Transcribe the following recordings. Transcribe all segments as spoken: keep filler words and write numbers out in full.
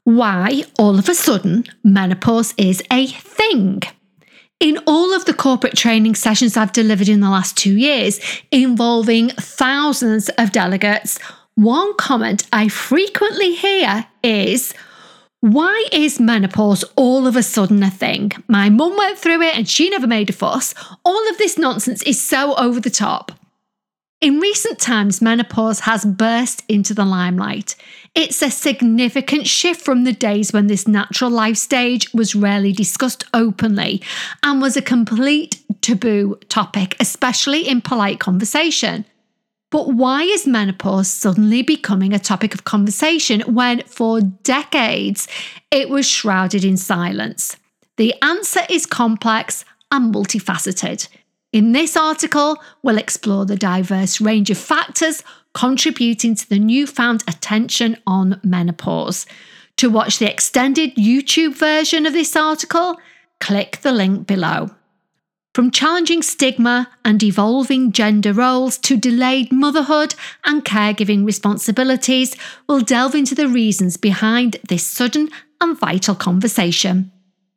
Why, all of a sudden, menopause is a thing. In all of the corporate training sessions I've delivered in the last two years, involving thousands of delegates, one comment I frequently hear is, why is menopause all of a sudden a thing? My mum went through it and she never made a fuss. All of this nonsense is so over the top. In recent times, menopause has burst into the limelight. It's a significant shift from the days when this natural life stage was rarely discussed openly and was a complete taboo topic, especially in polite conversation. But why is menopause suddenly becoming a topic of conversation when for decades it was shrouded in silence? The answer is complex and multifaceted. In this article, we'll explore the diverse range of factors contributing to the newfound attention on menopause. To watch the extended YouTube version of this article, click the link below. From challenging stigma and evolving gender roles to delayed motherhood and caregiving responsibilities, we'll delve into the reasons behind this sudden and vital conversation.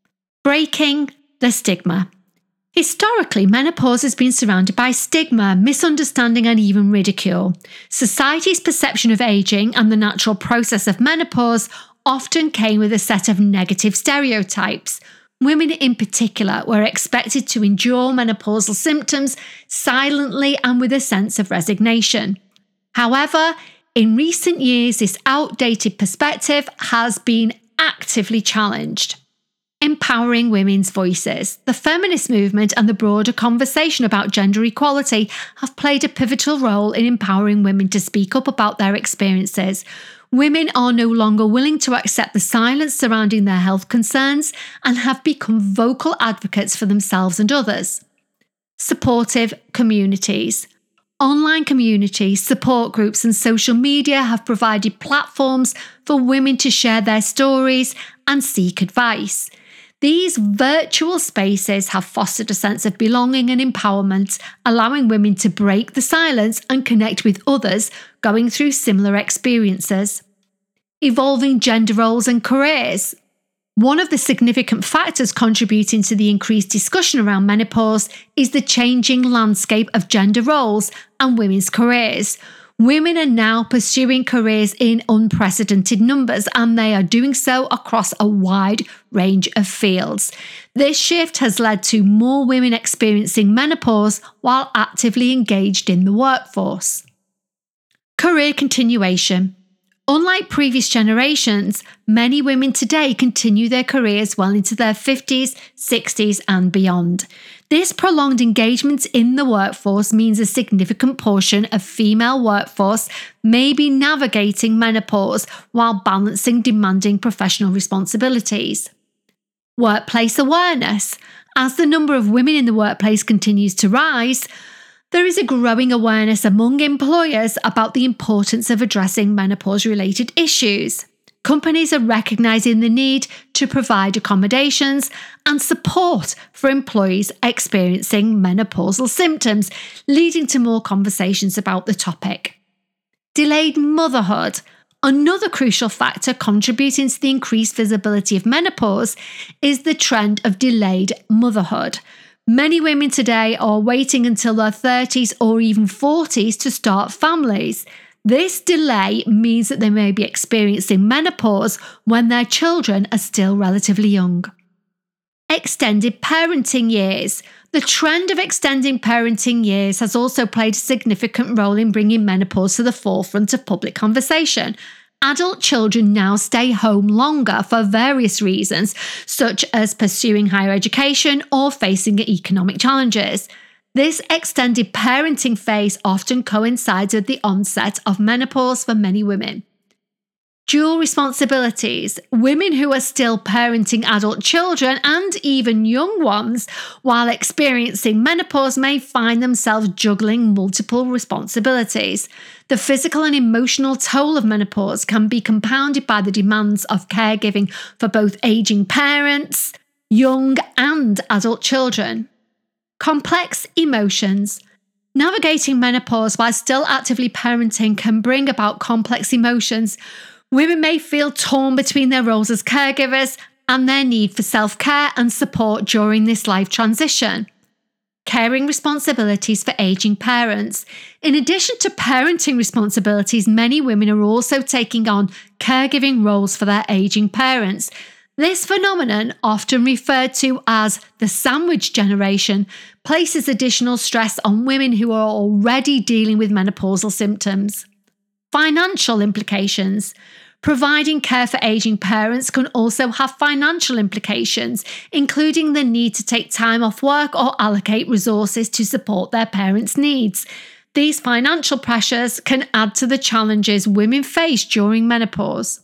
Breaking the stigma. Historically, menopause has been surrounded by stigma, misunderstanding and even ridicule. Society's perception of ageing and the natural process of menopause often came with a set of negative stereotypes. Women in particular were expected to endure menopausal symptoms silently and with a sense of resignation. However, in recent years, this outdated perspective has been actively challenged. Empowering women's voices. The feminist movement and the broader conversation about gender equality have played a pivotal role in empowering women to speak up about their experiences. Women are no longer willing to accept the silence surrounding their health concerns and have become vocal advocates for themselves and others. Supportive communities. Online communities, support groups, and social media have provided platforms for women to share their stories and seek advice. These virtual spaces have fostered a sense of belonging and empowerment, allowing women to break the silence and connect with others going through similar experiences. Evolving gender roles and careers. One of the significant factors contributing to the increased discussion around menopause is the changing landscape of gender roles and women's careers. Women are now pursuing careers in unprecedented numbers, and they are doing so across a wide range of fields. This shift has led to more women experiencing menopause while actively engaged in the workforce. Career continuation. Unlike previous generations, many women today continue their careers well into their fifties, sixties, and beyond. This prolonged engagement in the workforce means a significant portion of female workforce may be navigating menopause while balancing demanding professional responsibilities. Workplace awareness. As the number of women in the workplace continues to rise, there is a growing awareness among employers about the importance of addressing menopause-related issues. Companies are recognising the need to provide accommodations and support for employees experiencing menopausal symptoms, leading to more conversations about the topic. Delayed motherhood. Another crucial factor contributing to the increased visibility of menopause is the trend of delayed motherhood. Many women today are waiting until their thirties or even forties to start families. This delay means that they may be experiencing menopause when their children are still relatively young. Extended parenting years. The trend of extending parenting years has also played a significant role in bringing menopause to the forefront of public conversation. Adult children now stay home longer for various reasons, such as pursuing higher education or facing economic challenges. This extended parenting phase often coincides with the onset of menopause for many women. Dual responsibilities. Women who are still parenting adult children and even young ones while experiencing menopause may find themselves juggling multiple responsibilities. The physical and emotional toll of menopause can be compounded by the demands of caregiving for both aging parents, young and adult children. Complex emotions. Navigating menopause while still actively parenting can bring about complex emotions. Women may feel torn between their roles as caregivers and their need for self-care and support during this life transition. Caring responsibilities for aging parents. In addition to parenting responsibilities, many women are also taking on caregiving roles for their aging parents. This phenomenon, often referred to as the sandwich generation, places additional stress on women who are already dealing with menopausal symptoms. Financial implications. Providing care for aging parents can also have financial implications, including the need to take time off work or allocate resources to support their parents' needs. These financial pressures can add to the challenges women face during menopause.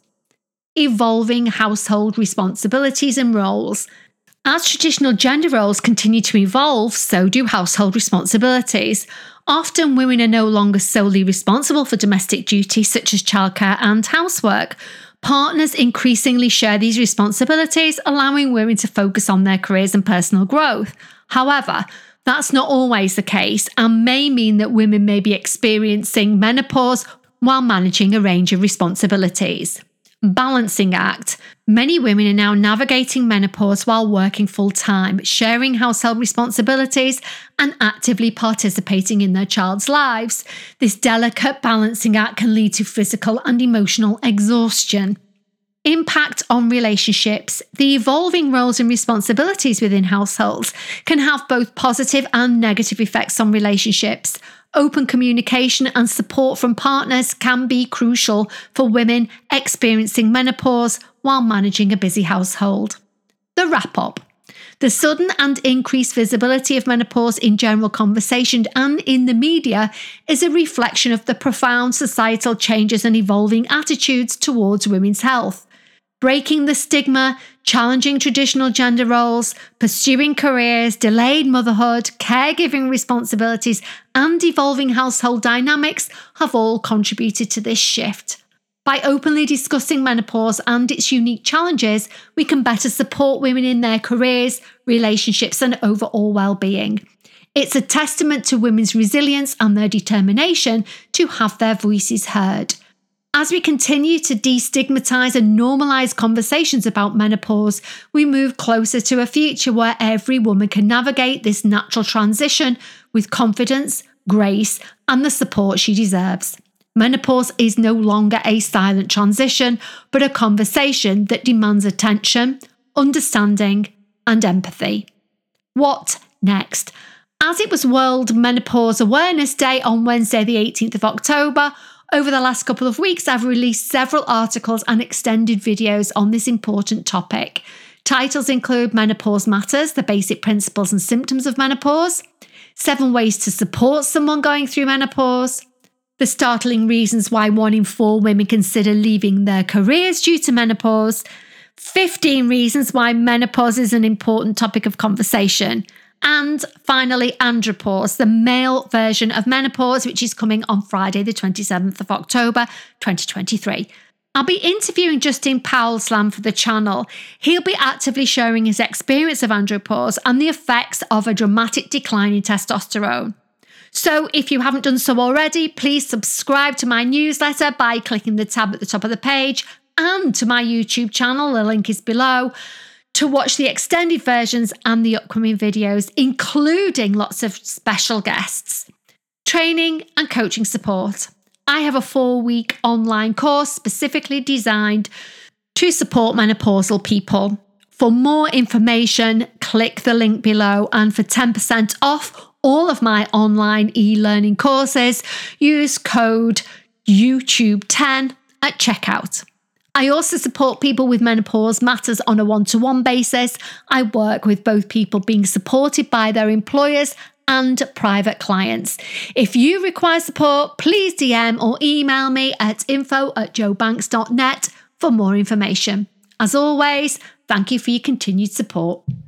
Evolving household responsibilities and roles. As traditional gender roles continue to evolve, so do household responsibilities. Often women are no longer solely responsible for domestic duties such as childcare and housework. Partners increasingly share these responsibilities, allowing women to focus on their careers and personal growth. However, that's not always the case and may mean that women may be experiencing menopause while managing a range of responsibilities. Balancing act. Many women are now navigating menopause while working full-time, sharing household responsibilities, and actively participating in their child's lives. This delicate balancing act can lead to physical and emotional exhaustion. Impact on relationships. The evolving roles and responsibilities within households can have both positive and negative effects on relationships. Open communication and support from partners can be crucial for women experiencing menopause while managing a busy household. The wrap-up. The sudden and increased visibility of menopause in general conversation and in the media is a reflection of the profound societal changes and evolving attitudes towards women's health. Breaking the stigma, challenging traditional gender roles, pursuing careers, delayed motherhood, caregiving responsibilities, and evolving household dynamics have all contributed to this shift. By openly discussing menopause and its unique challenges, we can better support women in their careers, relationships, and overall well-being. It's a testament to women's resilience and their determination to have their voices heard. As we continue to destigmatise and normalise conversations about menopause, we move closer to a future where every woman can navigate this natural transition with confidence, grace, and the support she deserves. Menopause is no longer a silent transition, but a conversation that demands attention, understanding, and empathy. What next? As it was World Menopause Awareness Day on Wednesday, the eighteenth of October, over the last couple of weeks, I've released several articles and extended videos on this important topic. Titles include Menopause Matters, the basic principles and symptoms of menopause, Seven ways to support someone going through menopause, the startling reasons why one in four women consider leaving their careers due to menopause, fifteen reasons why menopause is an important topic of conversation, and finally, andropause, the male version of menopause, which is coming on Friday, the twenty-seventh of October, twenty twenty-three. I'll be interviewing Justin Powell-Slam for the channel. He'll be actively sharing his experience of andropause and the effects of a dramatic decline in testosterone. So if you haven't done so already, please subscribe to my newsletter by clicking the tab at the top of the page and to my YouTube channel, the link is below, to watch the extended versions and the upcoming videos, including lots of special guests, training and coaching support. I have a four-week online course specifically designed to support menopausal people. For more information, click the link below, and for ten percent off all of my online e-learning courses, use code YouTube ten at checkout. I also support people with menopause matters on a one-to-one basis. I work with both people being supported by their employers and private clients. If you require support, please D M or email me at info at joe banks dot net for more information. As always, thank you for your continued support.